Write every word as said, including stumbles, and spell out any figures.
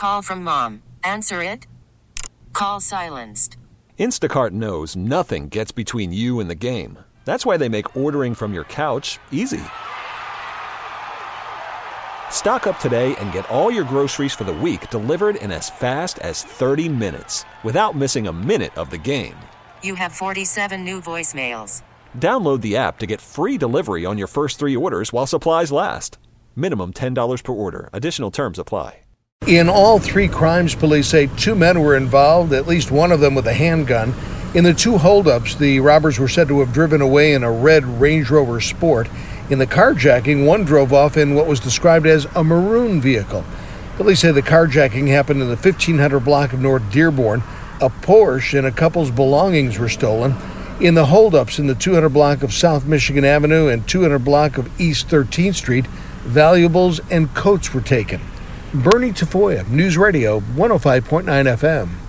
call from mom. Answer it. Call silenced. Instacart knows nothing gets between you and the game. That's why they make ordering from your couch easy. Stock up today and get all your groceries for the week delivered in as fast as thirty minutes without missing a minute of the game. You have forty-seven new voicemails. Download the app to get free delivery on your first three orders while supplies last. Minimum ten dollars per order. Additional terms apply. In all three crimes, police say two men were involved, at least one of them with a handgun. In the two holdups, the robbers were said to have driven away in a red Range Rover Sport. In the carjacking, one drove off in what was described as a maroon vehicle. Police say the carjacking happened in the fifteen hundred block of North Dearborn. A Porsche and a couple's belongings were stolen. In the holdups in the two hundred block of South Michigan Avenue and two hundred block of East thirteenth Street, valuables and coats were taken. Bernie Tafoya, News Radio one oh five point nine F M.